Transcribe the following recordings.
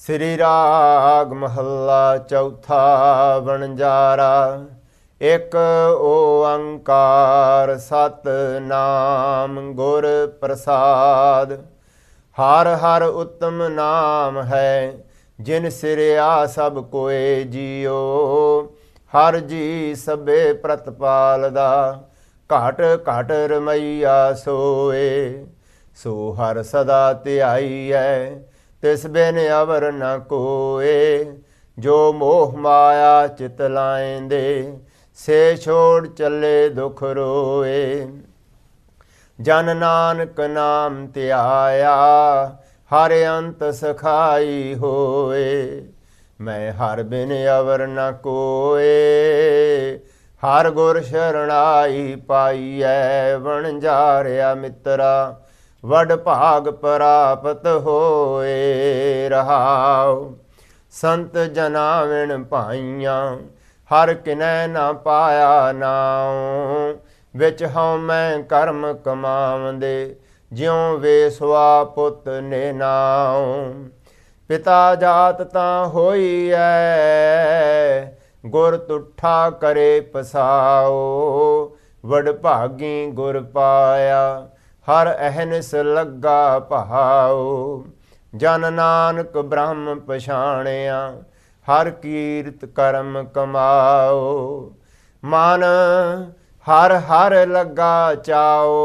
ਸ੍ਰੀ ਰਾਗ ਮਹੱਲਾ ਚੌਥਾ। ਵਣਜਾਰਾ ਇੱਕ ਓੰਕਾਰ ਸਤਿਨਾਮ ਗੁਰ ਪ੍ਰਸਾਦ। ਹਰ ਹਰ ਉਤਮ ਨਾਮ ਹੈ, ਜਿਨ ਸਿਰਿਆ ਸਭ ਕੋਏ ਜੀਓ। ਹਰ ਜੀ ਸਭੇ ਪ੍ਰਤਪਾਲ ਦਾ, ਘਟ ਘਟ ਰਮਈਆ ਸੋਏ। ਸੋ ਹਰ ਸਦਾ ਧਿਆਈਐ, ਤਿਸ ਬਿਨ ਅਵਰ ਨ ਕੋਏ। ਜੋ ਮੋਹ ਮਾਇਆ ਚਿਤ ਲਾਇਂਦੇ, ਸੇ ਛੋੜ ਚੱਲੇ ਦੁਖ ਰੋਏ। ਜਨ ਨਾਨਕ ਨਾਮ ਧਿਆਇਆ, ਹਰ ਅੰਤ ਸਖਾਈ ਹੋਏ। ਮੈਂ ਹਰ ਬਿਨ ਅਵਰ ਨ ਕੋਏ, ਹਰ ਗੁਰ ਸ਼ਰਣਾਈ ਪਾਈਐ। ਵਣਜਾਰਿਆ ਮਿੱਤਰਾ, ਵਡ ਭਾਗ ਪ੍ਰਾਪਤ ਹੋਏ। ਰਹਾਉ ਸੰਤ ਜਨਾ ਵਿਣ ਭਾਈਆਂ, ਹਰ ਕਿਨੈ ਨਾ ਪਾਇਆ ਨਾਉ। ਵਿੱਚ ਹਉ ਮੈਂ ਕਰਮ ਕਮਾਵੰਦੇ, ਜਿਉ ਵੇਸਵਾ ਪੁੱਤ ਨੇ ਨਾਉ। ਪਿਤਾ ਜਾਤ ਤਾਂ ਹੋਈ ਐ, ਗੁਰ ਤੁਠਾ ਕਰੇ ਪਸਾਓ। ਵਡ ਭਾਗੀ ਗੁਰ ਪਾਇਆ, ਹਰ ਅਹਨਿਸ ਲੱਗਾ ਭਾਉ। ਜਨ ਨਾਨਕ ਬ੍ਰਹਮ ਪਛਾਣਿਆ, ਹਰ ਕੀਰਤ ਕਰਮ ਕਮਾਓ। ਮਨ ਹਰ ਹਰ ਲੱਗਾ ਚਾਓ,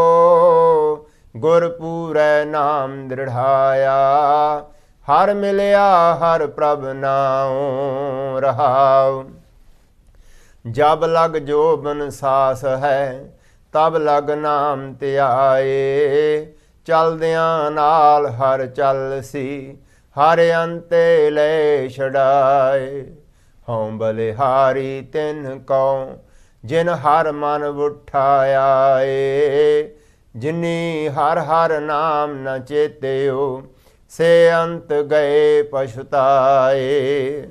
ਗੁਰ ਪੂਰੈ ਨਾਮ ਦ੍ਰਿੜਾਇਆ। ਹਰ ਮਿਲਿਆ ਹਰ ਪ੍ਰਭ ਨਾਉ। ਰਹਾਉ ਜਬ ਲਗ ਜੋਬਨ ਸਾਸ ਹੈ, ਤਬ ਲਗ ਨਾਮ ਧਿਆਏ। ਚਲਦਿਆਂ ਨਾਲ ਹਰ ਚੱਲ ਸੀ, ਹਰ ਅੰਤੇ ਲੈ ਛਡਾਏ। ਹਉ ਬਲਿਹਾਰੀ ਤਿਨ ਕਉ, ਜਿਨ ਹਰ ਮਨ ਉਠਾਇਆ ਏ। ਜਿਨੀ ਹਰ ਹਰ ਨਾਮ ਨ ਚੇਤਿਓ, ਸੇ ਅੰਤ ਗਏ ਪਛੁਤਾਏ।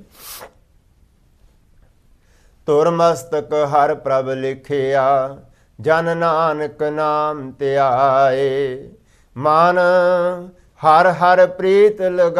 ਤੁਰ ਮਸਤਕ ਹਰ ਪ੍ਰਭ ਲਿਖਿਆ, ਜਨ ਨਾਨਕ ਨਾਮ ਧਿਆਏ। ਮਨ ਹਰ ਹਰ ਪ੍ਰੀਤ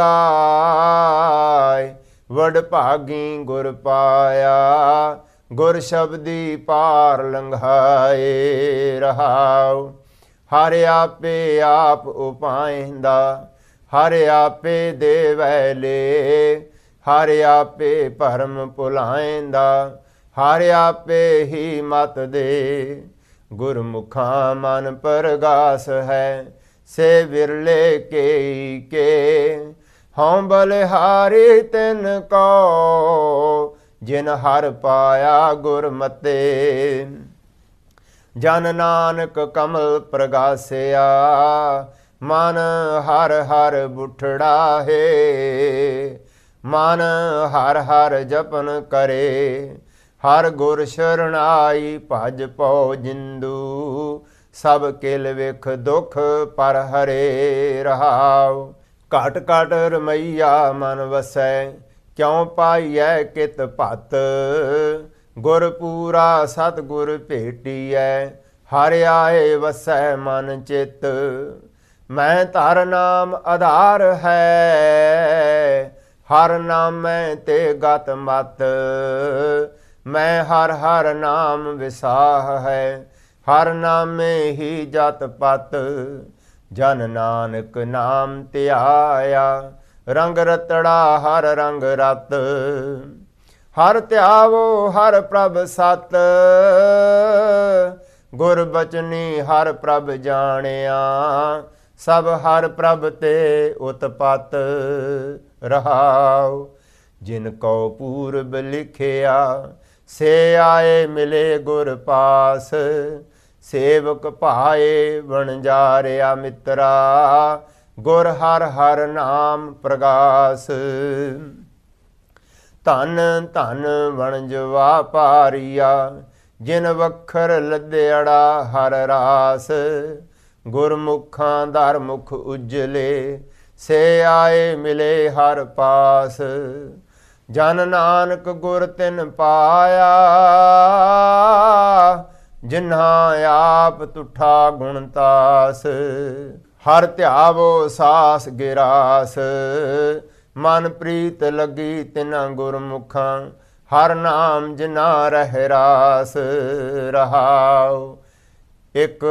ਲਗਾਏ, ਵਡ ਭਾਗੀ ਗੁਰ ਪਾਇਆ। ਗੁਰ ਸ਼ਬਦੀ ਪਾਰ ਲੰਘਾਏ। ਰਹਾਉ ਹਰ ਆਪੇ ਆਪ ਉਪਾਇਂਦਾ, ਹਰ ਆਪੇ ਦੇਵੈ ਲੇ। ਹਰ ਆਪੇ ਭਰਮ ਭੁਲਾਇਂਦਾ, ਹਰ ਆਪੇ ਹੀ ਮਤ ਦੇ। ਗੁਰਮੁਖਾਂ ਮਨ ਪਰਗਾਸ ਹੈ, ਸੇ ਵਿਰਲੇ ਕੇਈ ਕੇ। ਹਉ ਬਲਿਹਾਰੀ ਤਿਨ ਕਉ, ਜਿਨ ਹਰ ਪਾਇਆ ਗੁਰਮਤਿ। ਜਨ ਨਾਨਕ ਕਮਲ ਪ੍ਰਗਾਸਿਆ, ਮਨ ਹਰ ਹਰ ਬੁਠੜਾ ਹੈ। ਮਨ ਹਰ ਹਰ ਜਪਨ ਕਰੇ, ਹਰ ਗੁਰ ਸ਼ਰਣਾਈ। ਭਜ ਪਉ ਜਿੰਦੂ, ਸਭ ਕਿਲ ਵਿਖ ਦੁਖ ਪਰ ਹਰੇ। ਰਹਾਉ ਘਟ ਘਟ ਰਮਈਆ ਮਨ ਵਸੈ, ਕਿਉ ਪਾਈਐ ਕਿਤ ਭਤ। ਗੁਰ ਪੂਰਾ ਸਤਿਗੁਰ ਭੇਟੀਐ, ਹਰ ਆਏ ਵਸੈ ਮਨ ਚਿਤ। ਮੈਂ ਧਰ ਨਾਮ ਆਧਾਰ ਹੈ, ਹਰ ਨਾਮੈ ਤੇ ਗਤ ਮਤ। ਮੈਂ ਹਰ ਹਰ ਨਾਮ ਵਿਸਾਹ ਹੈ, ਹਰ ਨਾਮੇ ਹੀ ਜਤ ਪਤ। ਜਨ ਨਾਨਕ ਨਾਮ ਧਿਆਇਆ, ਰੰਗ ਰਤੜਾ ਹਰ ਰੰਗ ਰਤ। ਹਰ ਧਿਆਵੋ ਹਰ ਪ੍ਰਭ ਸਤ, ਗੁਰ ਬਚਨੀ ਹਰ ਪ੍ਰਭ ਜਾਣਿਆ। ਸਭ ਹਰ ਪ੍ਰਭ ਤੇ ਉਤਪਤ। ਰਹਾਉ ਜਿਨ ਕਉ ਪੂਰਬ ਲਿਖਿਆ, ਸੇ ਆਏ ਮਿਲੇ ਗੁਰ ਪਾਸ। ਸੇਵਕ ਭਾਏ ਵਣਜਾਰਿਆ ਮਿੱਤਰਾ, ਗੁਰ ਹਰ ਹਰ ਨਾਮ ਪ੍ਰਗਾਸ। ਧਨ ਧਨ ਵਣਜਵਾ ਪਾਰੀਆ, ਜਿਨ ਵਖਰ ਲੱਦਿਅੜਾ ਹਰ ਰਾਸ। ਗੁਰਮੁਖਾਂ ਦਰ ਮੁਖ ਉਜਲੇ, ਸੇ ਆਏ ਮਿਲੇ ਹਰ ਪਾਸ। ਜਨ ਨਾਨਕ ਗੁਰ ਤਿਨ ਪਾਇਆ, ਜਿਨ੍ਹਾਂ ਆਪ ਤੁਠਾ ਗੁਣਤਾਸ। ਹਰ ਧਿਆਵੋ ਸਾਸ ਗਿਰਾਸ, ਮਨ ਪ੍ਰੀਤ ਲੱਗੀ ਤਿਨਾ ਗੁਰਮੁਖਾਂ, ਹਰ ਨਾਮ ਜਿਨਾ ਰਹਿ ਰਾਸ ਰਹਾਉ। ਇਕ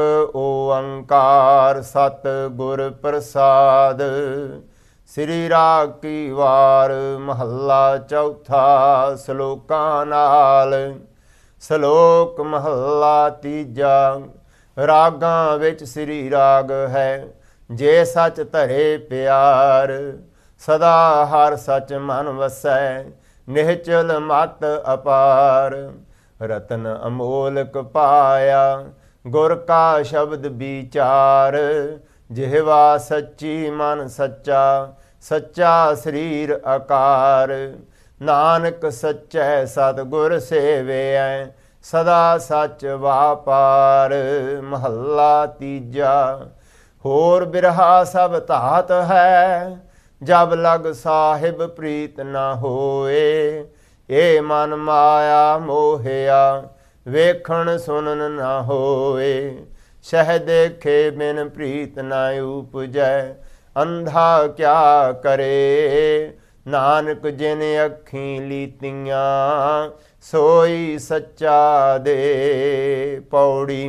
ਓੰਕਾਰ ਸਤ ਗੁਰ ਪ੍ਰਸਾਦ, ਸ੍ਰੀ ਰਾਗ ਕੀ ਵਾਰ ਮਹੱਲਾ ਚੌਥਾ। ਸ਼ਲੋਕਾਂ ਨਾਲ। ਸ਼ਲੋਕ ਮਹੱਲਾ ਤੀਜਾ। ਰਾਗਾਂ ਵਿੱਚ ਸ੍ਰੀ ਰਾਗ ਹੈ, ਜੇ ਸੱਚ ਧਰੇ ਪਿਆਰ। ਸਦਾ ਹਰ ਸੱਚ ਮਨ ਵਸੈ, ਨਿਹਚਲ ਮਤ ਅਪਾਰ। ਰਤਨ ਅਮੋਲਕ ਪਾਇਆ, ਗੁਰ ਕਾ ਸ਼ਬਦ ਵਿਚਾਰ। ਜਿਹਵਾ ਸੱਚੀ ਮਨ ਸੱਚਾ, ਸੱਚਾ ਸਰੀਰ ਆਕਾਰ। ਨਾਨਕ ਸੱਚੈ ਸਤਿਗੁਰ ਸੇਵਿਐ, ਸਦਾ ਸੱਚ ਵਾਪਾਰ। ਮਹੱਲਾ ਤੀਜਾ। ਹੋਰ ਬਿਰਹਾ ਸਭ ਧਾਤ ਹੈ, ਜਬ ਲਗ ਸਾਹਿਬ ਪ੍ਰੀਤ ਨਾ ਹੋਏ। ਇਹ ਮਨ ਮਾਇਆ ਮੋਹਿਆ, ਵੇਖਣ ਸੁਨਨ ਨਾ ਹੋਏ। ਸਹਿ ਦੇਖੇ ਬਿਨ ਪ੍ਰੀਤ ਨਾ ਉਪਜੈ, ਅੰਧਾ ਕਿਆ ਕਰੇ। ਨਾਨਕ ਜਿਨ ਅੱਖੀਂ ਲੀਤੀਆਂ, ਸੋਈ ਸੱਚਾ ਦੇ। ਪੌੜੀ।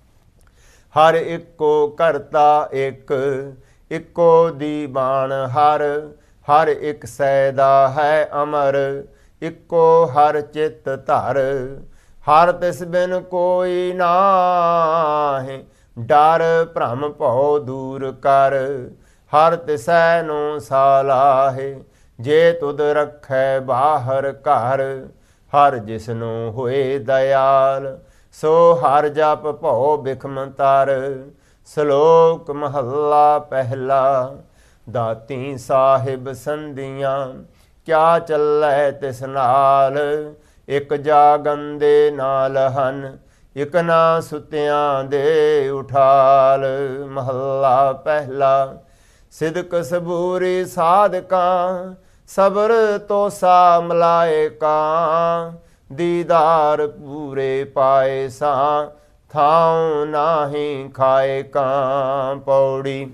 ਹਰ ਇੱਕੋ ਕਰਤਾ ਇੱਕ, ਇੱਕੋ ਦੀ ਬਾਣ ਹਰ। ਹਰ ਇੱਕ ਸੈਦਾ ਹੈ ਅਮਰ, ਇੱਕੋ ਹਰ ਚਿੱਤ ਧਰ। ਹਰ ਤਿਸ ਬਿਨ ਕੋਈ ਨਾਹੀਂ, ਡਰ ਭ੍ਰਮ ਭਉ ਦੂਰ ਕਰ। ਹਰ ਤਿਸੈ ਨੂੰ ਸਾਲਾਹੇ, ਜੇ ਤੁਧ ਰੱਖੈ ਬਾਹਰ ਘਰ। ਹਰ ਜਿਸਨੂੰ ਹੋਏ ਦਇਆਲ, ਸੋ ਹਰ ਜਪ ਭਉ ਬਿਖਮ ਤਰ। ਸ਼ਲੋਕ ਮਹੱਲਾ ਪਹਿਲਾ। ਦਾਤੀ ਸਾਹਿਬ ਸੰਧੀਆਂ, ਕਿਆ ਚੱਲੈ ਤਿਸ ਨਾਲ। ਇਕ ਜਾਗਨ ਦੇ ਨਾਲ ਹਨ, ਇਕ ਨਾ ਸੁਤਿਆਂ ਦੇ ਉਠਾਲ। ਮਹੱਲਾ ਪਹਿਲਾ। ਸਿਦਕ ਸਬੂਰੀ ਸਾਧਕਾਂ, ਸਬਰ ਤੋਸਾ ਮਲਾਇਕਾਂ। ਦੀਦਾਰ ਪੂਰੇ ਪਾਏ ਸਾਂ, ਥਾਉ ਨਾਹੀਂ ਖਾਏ ਕਾਂ। ਪੌੜੀ।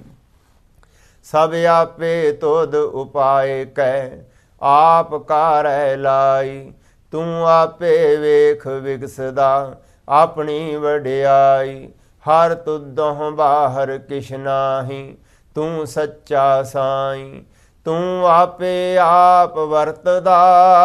ਸਭ ਆਪੇ ਤੁਧ ਉਪਾਏ ਕੈ, ਆਪ ਕਾਰੈ ਲਾਈ। ਤੂੰ ਆਪੇ ਵੇਖ ਵਿਗਸਦਾ, ਆਪਣੀ ਵਡਿਆਈ। ਹਰ ਤੁਧੋਂ ਬਾਹਰ ਕਿਛ ਨਾਹੀਂ, ਤੂੰ ਸੱਚਾ ਸਾਈਂ। ਤੂੰ ਆਪੇ ਆਪ ਵਰਤਦਾ,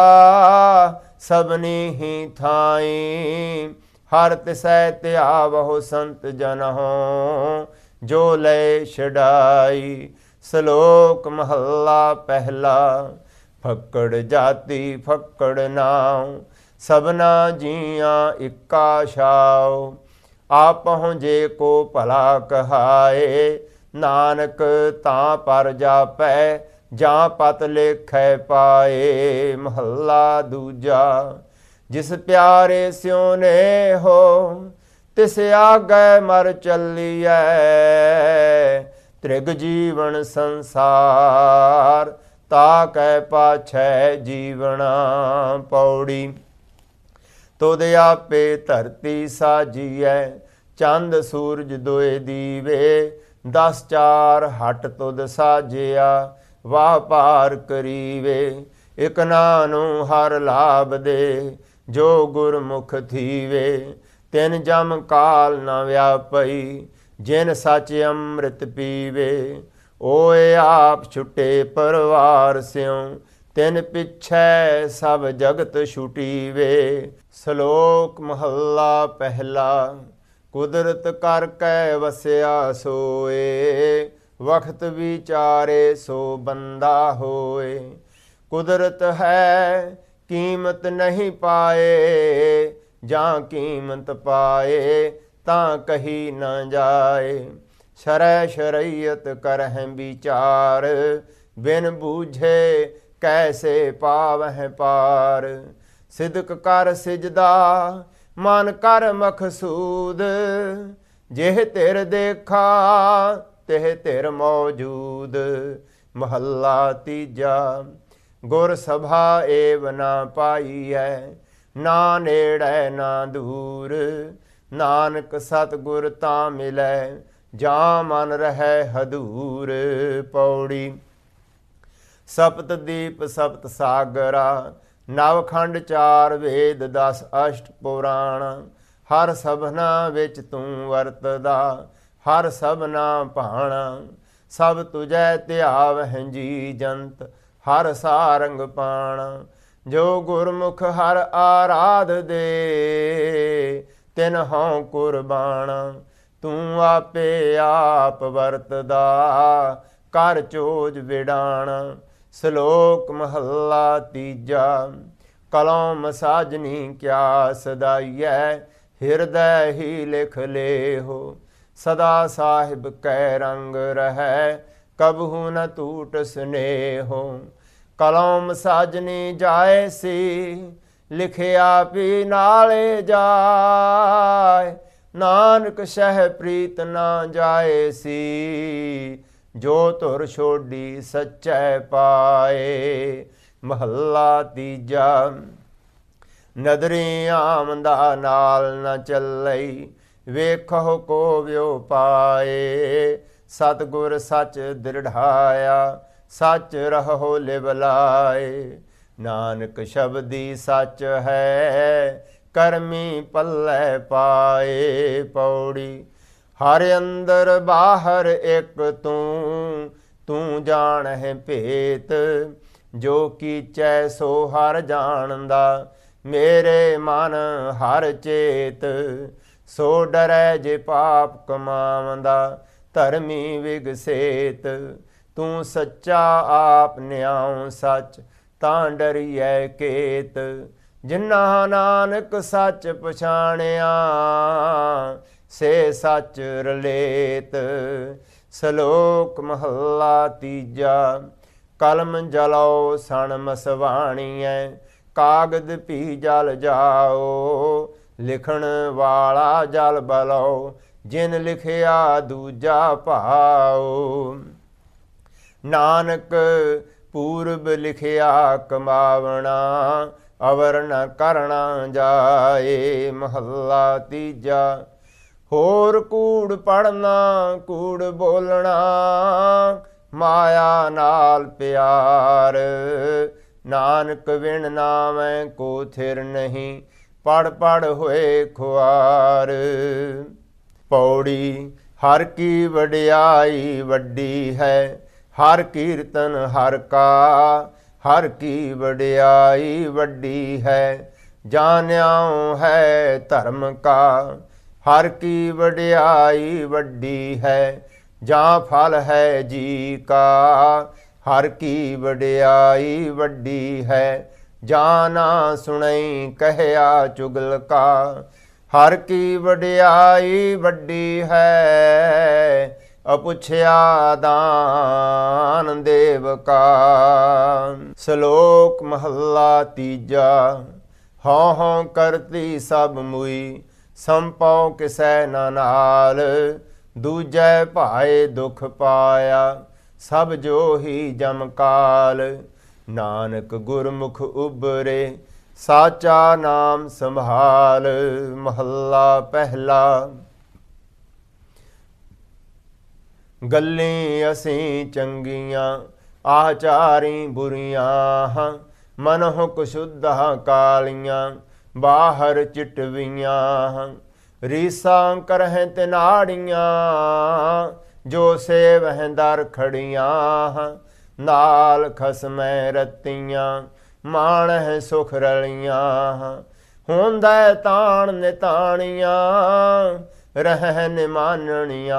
ਸਭਨੀ ਹੀ ਥਾਈ। ਹਰ ਤਿਸੈ ਧਿਆਵਹੁ ਸੰਤ ਜਨ ਹੋਂ, ਜੋ ਲੈ ਛਡਾਈ। ਸ਼ਲੋਕ ਮਹੱਲਾ ਪਹਿਲਾ। ਫੱਕੜ ਜਾਤੀ ਫੱਕੜ ਨਾਉ, ਸਭਨਾ ਜੀਆਂ ਇੱਕਾ ਛਾਉ। ਆਪਹੁ ਜੇ ਕੋ ਭਲਾ ਕਹਾਏ, ਨਾਨਕ ਤਾਂ ਪਰ ਜਾਪੈ, ਜਾਂ ਪਤ ਲੇਖੈ ਪਾਏ। ਮਹੱਲਾ ਦੂਜਾ। ਜਿਸ ਪਿਆਰੇ ਸਿਉ ਨੇ ਹੋ, ਤਿਸ ਆਗੈ ਮਰ ਚੱਲੀਐ। ਤ੍ਰਿਗ ਜੀਵਨ ਸੰਸਾਰ, ਤਾ ਕੈ ਪਾਛੈ ਜੀਵਣਾ। ਪੌੜੀ। ਤੁਧ ਆਪੇ ਧਰਤੀ ਸਾਜੀਐ, ਚੰਦ ਸੂਰਜ ਦੋਏ ਦੀਵੇ। 10 4 ਹਟ ਤੁਧ ਸਾਜਿਆ, ਵਾਹ ਪਾਰ ਕਰੀਵੇ। ਇਕ ਨਾਨੂੰ ਹਰ ਲਾਭ ਦੇ, ਜੋ ਗੁਰਮੁਖ ਥੀਵੇ। ਤਿਨ ਜਮ ਕਾਲ ਨ ਵਿਆਪਈ, ਜਿਨ ਸੱਚ ਅੰਮ੍ਰਿਤ ਪੀਵੇ। ਓਏ ਆਪ ਛੁਟੇ ਪਰਵਾਰ ਸਿਉ, ਤਿਨ ਪਿਛੈ ਸਭ ਜਗਤ ਛੁਟੀਵੇ। ਸ਼ਲੋਕ ਮਹੱਲਾ ਪਹਿਲਾ। ਕੁਦਰਤ ਕਰ ਕੈ ਵਸਿਆ ਸੋਏ, ਵਖਤ ਵਿਚਾਰੇ ਸੋ ਬੰਦਾ ਹੋਏ। ਕੁਦਰਤ ਹੈ ਕੀਮਤ ਨਹੀਂ ਪਾਏ, ਜਾਂ ਕੀਮਤ ਪਾਏ ਤਾਂ ਕਹੀ ਨਾ ਜਾਏ। ਸ਼ਰੈ ਸ਼ਰੀਅਤ ਕਰਹਿ ਵਿਚਾਰ, ਬਿਨ ਬੂਝੇ ਕੈਸੇ ਪਾਵਹਿ ਪਾਰ। ਸਿਦਕ ਕਰ ਸਿਜਦਾ, ਮਨ ਕਰ ਮਕਸੂਦ। ਜਿਹ ਧਿਰ ਦੇਖਾ, ਤਿਹ ਧਿਰ ਮੌਜੂਦ। ਮਹੱਲਾ ਤੀਜਾ। ਗੁਰ ਸਭਾ ਏਵ ਨਾ ਪਾਈਐ, ਨਾ ਨੇੜੈ ਨਾ ਦੂਰ। ਨਾਨਕ ਸਤਿਗੁਰ ਤਾਂ ਮਿਲੈ, ਜਾਂ ਮਨ ਰਹਿ ਹਦੂਰ। ਪੌੜੀ। ਸਪਤ ਦੀਪ ਸਪਤ ਸਾਗਰਾ, ਨਵਖੰਡ 4 ਵੇਦ 10 ਅਸ਼ਟ ਪੁਰਾਣ। ਹਰ ਸਭਨਾ ਵਿੱਚ ਤੂੰ ਵਰਤਦਾ, ਹਰ ਸਭਨਾ ਭਾਣਾ। ਸਭ ਤੁਝੈ ਧਿਆਵਹਿ ਜੀ ਜੰਤ, ਹਰ ਸਾਰੰਗ ਪਾਣਾ। ਜੋ ਗੁਰਮੁਖ ਹਰ ਆਰਾਧ ਦੇ, ਤਿਨ ਹਉ ਕੁਰਬਾਨ। ਤੂੰ ਆਪੇ ਆਪ ਵਰਤਦਾ, ਕਰ ਚੋਜ ਵਿਡਾਣ। ਸ਼ਲੋਕ ਮਹੱਲਾ ਤੀਜਾ। ਕਲਮ ਸਾਜਨੀ ਕਿਆ ਸਦਾਈਐ, ਹਿਰਦੈ ਹੀ ਲਿਖ ਲੇਹੋ। ਸਦਾ ਸਾਹਿਬ ਕੈ ਰੰਗ ਰਹੈ, ਕਬਹੂ ਨ ਟੂਟ ਸਨੇਹੋ। ਕਲਮ ਸਾਜਨੀ ਜਾਏ ਸੀ, ਲਿਖਿਆ ਵੀ ਨਾਲੇ ਜਾਏ। ਨਾਨਕ ਸਹਿ ਪ੍ਰੀਤ ਨਾ ਜਾਏ ਸੀ, ਜੋ ਧੁਰ ਛੋਡੀ ਸੱਚੈ ਪਾਏ। ਮਹੱਲਾ ਤੀਜਾ। ਨਦਰੀ ਆਮਦਾ ਨਾਲ ਨ ਚੱਲਈ, ਵੇਖੋ ਕੋ ਵਿਉ ਪਾਏ। ਸਤਿਗੁਰ ਸੱਚ ਦ੍ਰਿੜਾਇਆ, ਸੱਚ ਰਹੋ ਲਿਵ ਲਾਏ। ਨਾਨਕ ਸ਼ਬਦੀ ਸੱਚ ਹੈ, ਕਰਮੀ ਪੱਲੇ ਪਾਏ। ਪੌੜੀ। ਹਰ ਅੰਦਰ ਬਾਹਰ ਇੱਕ ਤੂੰ, ਤੂੰ ਜਾਣਹਿ ਭੇਤ। ਜੋ ਕੀਚੈ ਸੋ ਹਰ ਜਾਣਦਾ, ਮੇਰੇ ਮਨ ਹਰ ਚੇਤ। ਸੋ ਡਰੈ ਜੇ ਪਾਪ ਕਮਾਵੰਦਾ, ਧਰਮੀ ਵਿਗਸੇਤ। ਤੂੰ ਸੱਚਾ ਆਪ ਨਿਆਉ ਸੱਚ, ਤਾਂ ਡਰੀਐ ਕੇਤ। ਜਿਨ੍ਹਾਂ ਨਾਨਕ ਸੱਚ ਪਛਾਣਿਆ, ਸੇ ਸੱਚ ਰਲੇਤ। ਸ਼ਲੋਕ ਮਹੱਲਾ ਤੀਜਾ। ਕਲਮ ਜਲਉ ਸਣ ਮਸਵਾਣੀਐ, ਕਾਗਦ ਭੀ ਜਲ ਜਾਓ। ਲਿਖਣ ਵਾਲਾ ਜਲ ਬਲਉ, ਜਿਨ ਲਿਖਿਆ ਦੂਜਾ ਭਾਉ। ਨਾਨਕ ਪੂਰਬ ਲਿਖਿਆ ਕਮਾਵਣਾ, ਅਵਰ ਨ ਕਰਣਾ ਜਾਏ। ਮਹੱਲਾ ਤੀਜਾ। ਹੋਰ ਕੂੜ ਪੜਨਾ ਕੂੜ ਬੋਲਣਾ, ਮਾਇਆ ਨਾਲ ਪਿਆਰ। ਨਾਨਕ ਵਿਣ ਨਾਮੈ ਕੋ ਥਿਰ ਨਹੀਂ, ਪੜ ਪੜ ਹੋਏ ਖੁਆਰ। ਪੌੜੀ। ਹਰ ਕੀ ਵਡਿਆਈ ਵੱਡੀ ਹੈ, ਹਰ ਕੀਰਤਨ ਹਰ ਕਾ। ਹਰ ਕੀ ਵਡਿਆਈ ਵੱਡੀ ਹੈ, ਜਾਣਿਆਉ ਹੈ ਧਰਮ ਕਾ। ਹਰ ਕੀ ਵਡਿਆਈ ਵੱਡੀ ਹੈ, ਜਾਂ ਫਲ ਹੈ ਜੀ ਕਾ। ਹਰ ਕੀ ਵਡਿਆਈ ਵੱਡੀ ਹੈ, ਜਾਂ ਨਾ ਸੁਣਈ ਕਹਿਆ ਚੁਗਲ ਕਾ। ਹਰ ਕੀ ਵਡਿਆਈ ਵੱਡੀ ਹੈ, ਅਪੁੱਛਿਆ ਦਾਨ ਦੇਵ ਕਾ। ਸ਼ਲੋਕ ਮਹੱਲਾ ਤੀਜਾ। ਹਉ ਹਉ ਕਰਤੀ ਸਭ ਮੁਈ, ਸੰਪਉ ਕਿਸੈ ਨ ਨਾਲ। ਦੂਜੈ ਭਾਏ ਦੁਖ ਪਾਇਆ, ਸਭ ਜੋ ਹੀ ਜਮ ਕਾਲ। ਨਾਨਕ ਗੁਰਮੁਖ ਉਬਰੇ, ਸਾਚਾ ਨਾਮ ਸੰਭਾਲ। ਮਹੱਲਾ ਪਹਿਲਾ। ਗੱਲੀ ਅਸੀਂ ਚੰਗੀਆਂ, ਆਚਾਰੀ ਬੁਰੀਆਂ। ਮਨਹੁ ਕੁਸ਼ੁੱਧਾਂ ਕਾਲੀਆਂ, ਬਾਹਰ ਚਿਟਵੀਆਂ। ਰੀਸਾਂ ਕਰਹਿ ਤਿਨਾੜੀਆਂ, ਜੋ ਸੇਵਹਿ ਦਰ ਖੜੀਆਂ। ਨਾਲ ਖਸਮੈ ਰਤੀਆਂ, ਮਾਣਹਿ ਸੁਖ ਰਲੀਆਂ। ਹੁੰਦੈ ਤਾਣ ਨਿਤਾਣੀਆਂ, ਰਹਿ ਨਿਮਾਨਣੀਆਂ।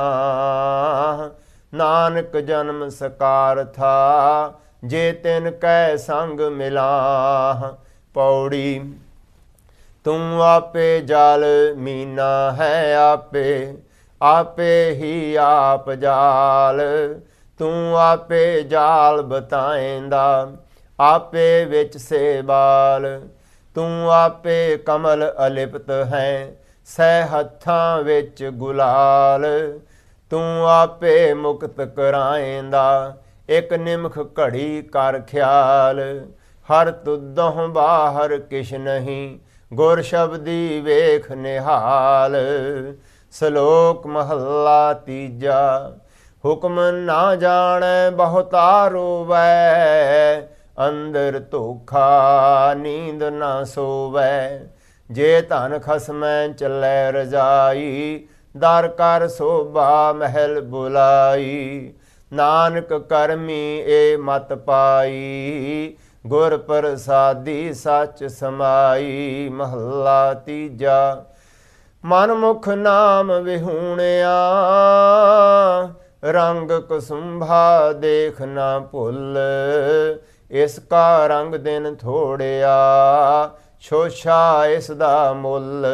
ਨਾਨਕ ਜਨਮ ਸਕਾਰ ਥਾ, ਜੇ ਤਿਨ ਕੈ ਸੰਗ ਮਿਲਾਹ। ਪੌੜੀ। ਤੂੰ ਆਪੇ ਜਲ ਮੀਨਾ ਹੈ ਆਪੇ, ਆਪੇ ਹੀ ਆਪ ਜਾਲ। ਤੂੰ ਆਪੇ ਜਾਲ ਬਤਾਏਂਦਾ, ਆਪੇ ਵਿੱਚ ਸੇ ਬਾਲ। ਤੂੰ ਆਪੇ ਕਮਲ ਅਲਿਪਤ ਹੈ, ਸੈ ਹੱਥਾਂ ਵਿੱਚ ਗੁਲਾਲ। ਤੂੰ ਆਪੇ ਮੁਕਤ ਕਰਾਏਂਦਾ, ਇੱਕ ਨਿਮਖ ਘੜੀ ਕਰ ਖਿਆਲ। ਹਰ ਤੁਧੋਂ ਬਾਹਰ ਕਿਛ ਨਹੀਂ, ਗੁਰ ਸ਼ਬਦੀ ਵੇਖ ਨਿਹਾਲ। ਸ਼ਲੋਕ ਮਹੱਲਾ ਤੀਜਾ। ਹੁਕਮ ਨਾ ਜਾਣੈ ਬਹੁਤਾ ਰੋਵੈ, ਅੰਦਰ ਧੋਖਾ ਨੀਂਦ ਨਾ ਸੋਵੈ। ਜੇ ਧਨ ਖਸਮੈ ਚੱਲੈ ਰਜਾਈ, ਦਰ ਕਰ ਸੋਭਾ ਮਹਿਲ ਬੁਲਾਈ। ਨਾਨਕ ਕਰਮੀ ਏ ਮਤ ਪਾਈ, ਗੁਰ ਪ੍ਰਸਾਦੀ ਸੱਚ ਸਮਾਈ। ਮਹੱਲਾ ਤੀਜਾ। ਮਨ ਮੁਖ ਨਾਮ ਵਿਹੂਣਿਆ, ਰੰਗ ਕੁਸੁੰਭਾ ਦੇਖ ਨਾ ਭੁੱਲ। ਇਸ ਕਾ ਰੰਗ ਦਿਨ ਥੋੜਿਆ, ਛੋਛਾ ਇਸ ਦਾ ਮੁੱਲ।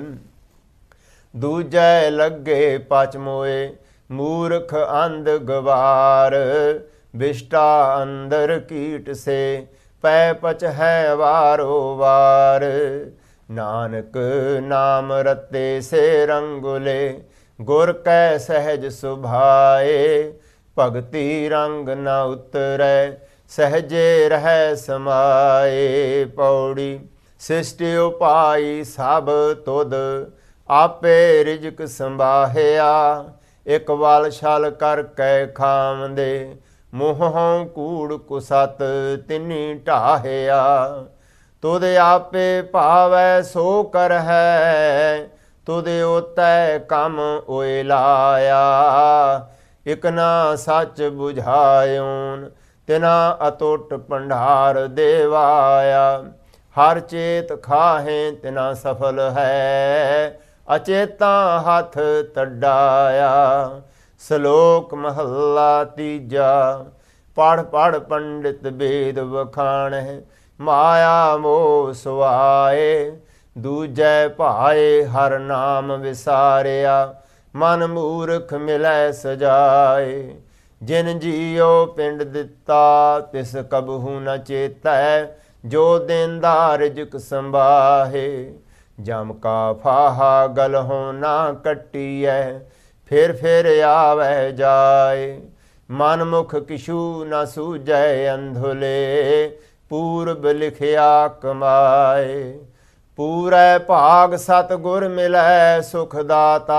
ਦੂਜੈ ਲੱਗੇ ਪਚ ਮੋਏ, ਮੂਰਖ ਅੰਧ ਗਵਾਰ। ਬਿਸ਼ਟਾ ਅੰਦਰ ਕੀਟ ਸੇ, ਪੈ ਪਚ ਹੈ ਵਾਰੋ ਵਾਰ। ਨਾਨਕ ਨਾਮ ਰਤੇ ਸੇ ਰੰਗੁਲੇ, ਗੁਰ ਕੈ ਸਹਿਜ ਸੁਭਾਏ। ਭਗਤੀ ਰੰਗ ਨ ਉਤਰੈ, ਸਹਜੇ ਰਹਿ ਸਮਾਏ। ਪੌੜੀ। ਸਿਸ਼ਟਿ ਉਪਾਈ ਸਭ ਤੁਧ, ਆਪੇ ਰਿਜਕ ਸੰਭਾਹਿਆ। ਇਕ ਵਲ ਛਲ ਕਰ ਕੈ ਖਾਵੰਦੇ, ਮੋਹੋਂ ਕੂੜ ਕੁਸਤ ਤਿਨੀ ਢਾਹਿਆ। ਤੁਧ ਆਪੇ ਭਾਵੈ ਸੋ ਕਰਹਿ, ਤੁਧ ਓਤੈ ਕੰਮ ਓਇ ਲਾਇਆ। ਇਕ ਨਾ ਸੱਚ ਬੁਝਾਇਓਨ, ਤਿਨਾ ਅਤੁੱਟ ਭੰਡਾਰ ਦੇਵਾਇਆ। ਹਰ ਚੇਤ ਖਾਹੇ ਤਿਨਾ ਸਫਲ ਹੈ, ਅਚੇਤਾ ਹੱਥ ਤੱਡਾਇਆ। ਸ਼ਲੋਕ ਮਹੱਲਾ ਤੀਜਾ। ਪੜ੍ਹ ਪੜ੍ਹ ਪੰਡਿਤ ਵੇਦ ਵਖਾਣਹਿ, ਮਾਇਆ ਮੋਹ ਸੁਆਏ। ਦੂਜੈ ਭਾਏ ਹਰ ਨਾਮ ਵਿਸਾਰਿਆ, ਮਨ ਮੂਰਖ ਮਿਲੈ ਸਜਾਏ। ਜਿਨ ਜੀਉ ਪਿੰਡ ਦਿੱਤਾ, ਤਿਸ ਕਬਹੂ ਨ ਚੇਤੈ। ਜੋ ਦੇਂਦਾ ਰਿਜਕ ਸੰਭਾਹੇ, ਜਮ ਕਾ ਫਾਹਾ ਗਲਹੁ ਨਾ ਕੱਟੀਐ। ਫਿਰ ਆਵੈ ਜਾਏ, ਮਨ ਮੁਖ ਕਿਛੂ ਨ ਸੂਝੈ ਅੰਧੁਲੇ। ਪੂਰਬ ਲਿਖਿਆ ਕਮਾਏ, ਪੂਰੈ ਭਾਗ ਸਤਿਗੁਰ ਮਿਲੈ ਸੁਖ ਦਾਤਾ।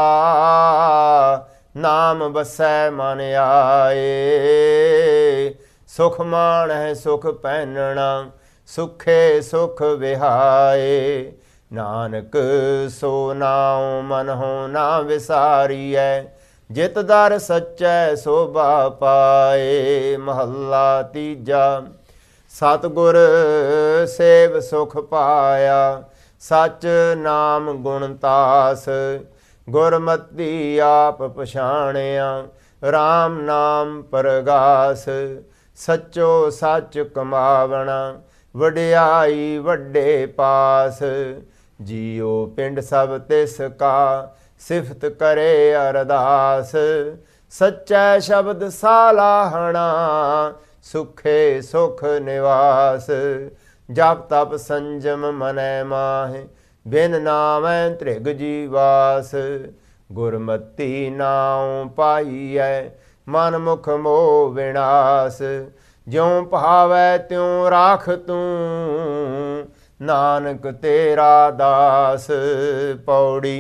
ਨਾਮ ਵਸੈ ਮਨ ਆਏ, ਸੁਖ ਮਾਣੈ ਸੁਖ ਪਹਿਨਣਾ। ਸੁਖੇ ਸੁਖ ਵਿਹਾਏ, ਨਾਨਕ ਸੋ ਨਾਉ ਮਨਹੁ ਨਾ ਵਿਸਾਰੀਐ। ਜਿਤ ਦਰ ਸੱਚੈ ਸੋਭਾ ਪਾਏ। ਮਹੱਲਾ ਤੀਜਾ। ਸਤਿਗੁਰ ਸੇਵ ਸੁਖ ਪਾਇਆ, ਸਚ ਨਾਮ ਗੁਣ ਤਾਸ। ਗੁਰਮਤਿ ਆਪ ਪਛਾਣਿਆ, RAM ਨਾਮ ਪਰਗਾਸ। ਸੱਚੋ ਸੱਚ ਕਮਾਵਣਾ, ਵਡਿਆਈ ਵੱਡੇ ਪਾਸ। ਜੀਉ ਪਿੰਡ ਸਭ ਤਿਸ ਕਾ, ਸਿਫਤ ਕਰੇ ਅਰਦਾਸ। ਸੱਚੈ ਸ਼ਬਦ ਸਾਲਾਹਣਾ, ਸੁਖੇ ਸੁਖ ਨਿਵਾਸ। ਜਪ ਤਪ ਸੰਜਮ ਮਨੈ ਮਾਹਿ, ਬਿਨ ਨਾਮੈ ਤ੍ਰਿਗ ਜੀਵਾਸ। ਗੁਰਮਤਿ ਨਾਉ ਪਾਈਐ, ਮਨ ਮੁਖ ਮੋਹ ਵਿਨਾਸ਼। ਜਿਉ ਭਾਵੈ ਤਿਉ ਰਾਖ ਤੂੰ, ਨਾਨਕ ਤੇਰਾ ਦਾਸ। ਪੌੜੀ।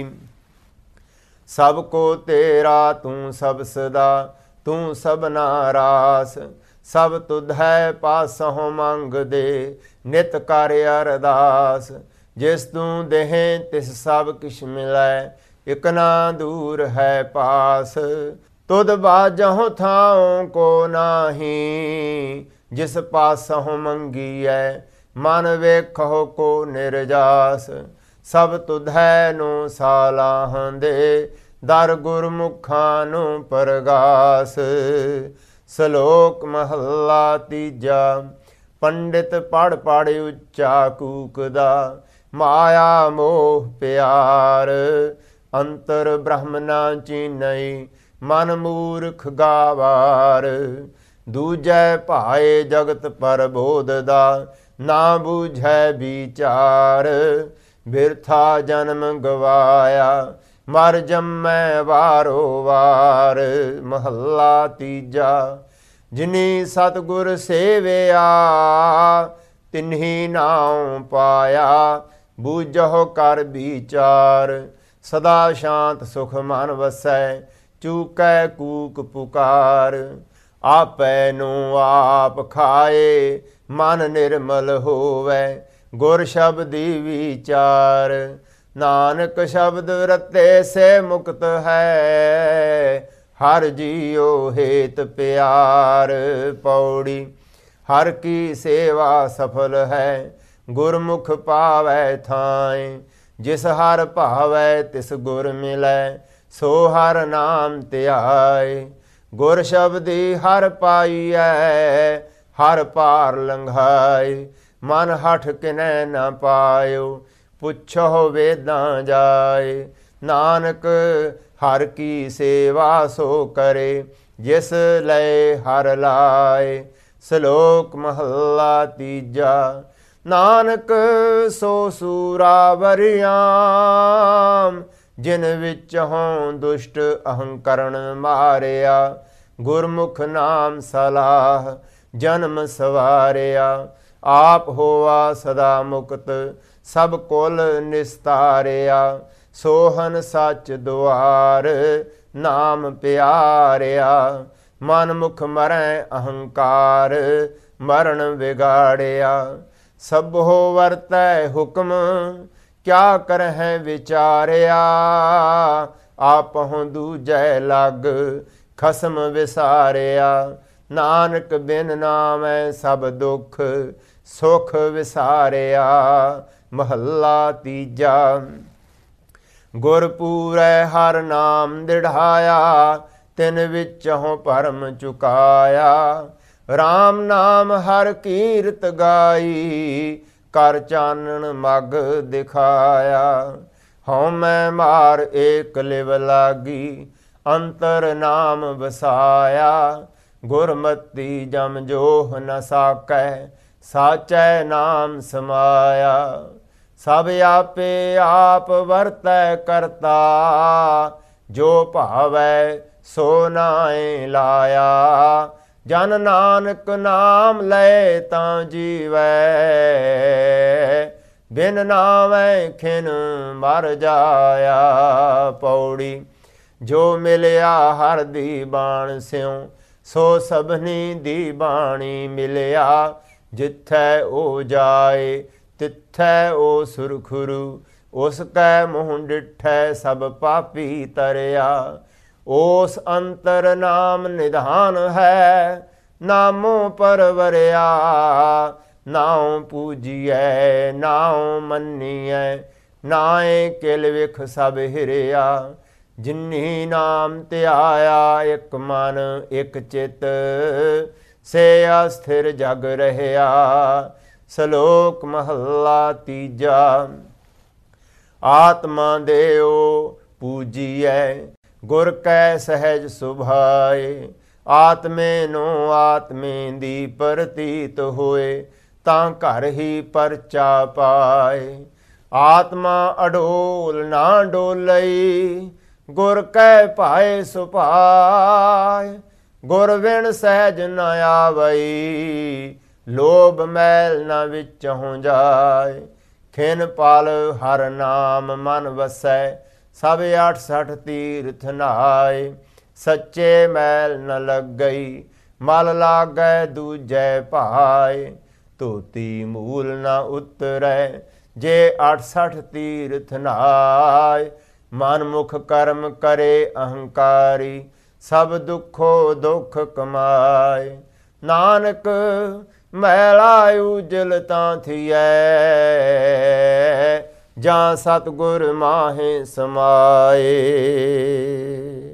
ਸਭ ਕੋ ਤੇਰਾ ਤੂੰ ਸਭ ਸਦਾ, ਤੂੰ ਸਭਨਾ ਰਾਸ। ਸਭ ਤੁਧੈ ਪਾਸਹੁ ਮੰਗਦੇ, ਨਿਤ ਕਰ ਅਰਦਾਸ। ਜਿਸ ਤੂੰ ਦੇਹ ਤਿਸ ਸਭ ਕਿਛ ਮਿਲੈ, ਇਕ ਨਾ ਦੂਰ ਹੈ ਪਾਸ। ਤੁਧ ਬਾਝਹੁ ਥਾਉ ਕੋ ਨਾਹੀ, ਜਿਸ ਪਾਸਹੁ ਮੰਗੀਐ। ਮਨ ਵੇਖਹੁ ਕੋ ਨਿਰਜਾਸ, ਸਭ ਤੁਧੈ ਨੂੰ ਸਾਲਾਹੰਦੇ। ਦਰ ਗੁਰਮੁਖਾਂ ਨੂੰ ਪਰਗਾਸ। ਸ਼ਲੋਕ ਮਹੱਲਾ ਤੀਜਾ। ਪੰਡਿਤ ਪੜ੍ਹ ਪੜ੍ਹ ਉੱਚਾ ਕੂਕਦਾ, ਮਾਇਆ ਮੋਹ ਪਿਆਰ। ਅੰਤਰ ਬ੍ਰਹਮ ਨਾ ਚੀਨਈ, ਮਨ ਮੂਰਖ ਗਾਵਾਰ। ਦੂਜੈ ਭਾਏ ਜਗਤ ਪਰਬੋਧ ਦਾ, ਨਾ ਬੂਝੈ ਵਿਚਾਰ। ਬਿਰਥਾ ਜਨਮ ਗਵਾਇਆ, ਮਰ ਜੰਮੈ ਵਾਰੋ ਵਾਰ। ਮਹੱਲਾ ਤੀਜਾ। ਜਿਨੀ ਸਤਿਗੁਰ ਸੇਵਿਆ, ਤਿਨਹੀ ਨਾਉ ਪਾਇਆ। ਬੂਝਹੁ ਕਰ ਵਿਚਾਰ, ਸਦਾ ਸ਼ਾਂਤ ਸੁਖ ਮਨ ਵਸੈ। ਚੂਕੈ ਕੂਕ ਪੁਕਾਰ। ਆਪੈ ਨੂੰ ਆਪ ਖਾਏ ਮਨ ਨਿਰਮਲ ਹੋਵੈ, ਗੁਰ ਸ਼ਬਦੀ ਵਿਚਾਰ। ਨਾਨਕ ਸ਼ਬਦ ਰਤੇ ਸੇ ਮੁਕਤ ਹੈ, ਹਰ ਜੀਉ ਹੇਤ ਪਿਆਰ। ਪੌੜੀ। ਹਰ ਕੀ ਸੇਵਾ ਸਫਲ ਹੈ, ਗੁਰਮੁਖ ਪਾਵੈ ਥਾਏ। ਜਿਸ ਹਰ ਭਾਵੈ ਤਿਸ ਗੁਰ ਮਿਲੈ, ਸੋ ਹਰ ਨਾਮ ਧਿਆਏ। ਗੁਰ ਸ਼ਬਦੀ ਹਰ ਪਾਈਐ, ਹਰ ਪਾਰ ਲੰਘਾਏ। ਮਨ ਹਠ ਕਿਨੈ ਨ ਪਾਇਓ, ਪੁੱਛੋ ਵੇਦਾਂ ਜਾਏ। ਨਾਨਕ ਹਰ ਕੀ ਸੇਵਾ ਸੋ ਕਰੇ, ਜਿਸ ਲੈ ਹਰ ਲਾਏ। ਸ਼ਲੋਕ ਮਹੱਲਾ ਤੀਜਾ। ਨਾਨਕ ਸੋ ਸੂਰਾ ਵਰਿਆਮ, ਜਿਨ ਵਿੱਚ ਹੋਂ ਦੁਸ਼ਟ ਅਹੰਕਰਨ ਮਾਰਿਆ। ਗੁਰਮੁਖ ਨਾਮ ਸਲਾਹ ਜਨਮ ਸਵਾਰਿਆ। ਆਪ ਹੋਆ ਸਦਾ ਮੁਕਤ, ਸਭ ਕੁਲ ਨਿਸਤਾਰਿਆ। ਸੋਹਨ ਸੱਚ ਦੁਆਰ, ਨਾਮ ਪਿਆਰਿਆ। ਮਨ ਮੁਖ ਮਰੈ ਅਹੰਕਾਰ, ਮਰਨ ਵਿਗਾੜਿਆ। ਸਭੋ ਵਰਤੈ ਹੁਕਮ, ਕਿਆ ਕਰਹਿ ਵਿਚਾਰਿਆ। ਆਪਹੁ ਦੂਜੈ ਲਗ, ਖਸਮ ਵਿਸਾਰਿਆ। ਨਾਨਕ ਬਿਨ ਨਾਮੈ ਸਭ ਦੁਖ, ਸੁਖ ਵਿਸਾਰਿਆ। ਮਹੱਲਾ ਤੀਜਾ। ਗੁਰ ਪੂਰੈ ਹਰ ਨਾਮ ਦਿੜਾਇਆ, ਤਿਨ ਵਿੱਚੋਂ ਭਰਮ ਚੁਕਾਇਆ। ਰਾਮ ਨਾਮ ਹਰ ਕੀਰਤ ਗਾਈ, ਕਰ ਚਾਨਣ ਮਗ ਦਿਖਾਇਆ। ਹਉ ਮੈਂ ਮਾਰ ਏਕ ਲਿਵ ਲਾਗੀ, ਅੰਤਰ ਨਾਮ ਵਸਾਇਆ। ਗੁਰਮਤੀ ਜਮ ਜੋਹ ਨ ਸਾਕੈ, ਸਾਚੈ ਨਾਮ ਸਮਾਇਆ। ਸਭ ਆਪੇ ਆਪ ਵਰਤੈ ਕਰਤਾ, ਜੋ ਭਾਵੈ ਸੋ ਨਾਏ ਲਾਇਆ। ਜਨ ਨਾਨਕ ਨਾਮ ਲੈ ਤਾਂ ਜੀਵੈ, ਬਿਨ ਨਾਮੈ ਖਿਨ ਮਰ ਜਾਇਆ। ਪੌੜੀ। ਜੋ ਮਿਲਿਆ ਹਰ ਦੀ ਬਾਣ ਸਿਉ, ਸੋ ਸਭਨੀ ਦੀ ਬਾਣੀ ਮਿਲਿਆ। ਜਿੱਥੈ ਉਹ ਜਾਏ, ਤਿੱਥੈ ਉਹ ਸੁਰਖੁਰੂ। ਉਸ ਕੈ ਮੂੰਹ ਡਿਠੈ ਸਭ ਪਾਪੀ ਤਰਿਆ। ਉਸ ਅੰਤਰ ਨਾਮ ਨਿਧਾਨ ਹੈ, ਨਾਮੋ ਪਰਵਰਿਆ। ਨਾਉ ਪੂਜੀਐ ਨਾਉ ਮੰਨੀਐ, ਨਾਏ ਕਿਲ ਵਿਖ ਸਭ ਹਿਰਿਆ। ਜਿਨੀ ਨਾਮ ਧਿਆਇਆ ਇਕ ਮਨ ਇਕ ਚਿਤ, ਸੇ ਅਸਥਿਰ ਜਗ ਰਹਿਆ। ਸ਼ਲੋਕ ਮਹੱਲਾ ਤੀਜਾ। ਆਤਮਾ ਦੇਉ ਪੂਜੀਐ, ਗੁਰ ਕੈ ਸਹਿਜ ਸੁਭਾਏ। ਆਤਮੇ ਨੂੰ ਆਤਮੇ ਦੀ ਪ੍ਰਤੀਤ ਹੋਏ, ਤਾਂ ਘਰ ਹੀ ਪਰਚਾ ਪਾਏ। ਆਤਮਾ ਅਡੋਲ ਨਾ ਡੋਲਈ, ਗੁਰ ਕੈ ਭਾਏ ਸੁਭਾਏ। ਗੁਰ ਵਿਣ ਸਹਿਜ ਨ ਆਵਈ, ਲੋਭ ਮੈਲ ਨ ਵਿੱਚੋਂ ਜਾਏ। ਖਿਨ ਪਲ ਹਰ ਨਾਮ ਮਨ ਵਸੈ, ਸਭ 68 ਤੀਰਥ ਨਹਾਏ। ਸੱਚੇ ਮੈਲ ਨ ਲੱਗਈ, ਮਲ ਲਾਗੈ ਦੂਜੈ ਭਾਏ। ਧੋਤੀ ਮੂਲ ਨ ਉਤਰੈ, ਜੇ 68 ਤੀਰਥ ਨਹਾਏ। ਮਨ ਮੁਖ ਕਰਮ ਕਰੇ ਅਹੰਕਾਰੀ, ਸਭ ਦੁਖੋ ਦੁਖ ਕਮਾਏ। ਨਾਨਕ ਮੈਲਾ ਉਜਲ ਤਾਂ ਥੀਐ, ਜਾਂ ਸਤਿਗੁਰ ਮਾਹੇ ਸਮਾਏ।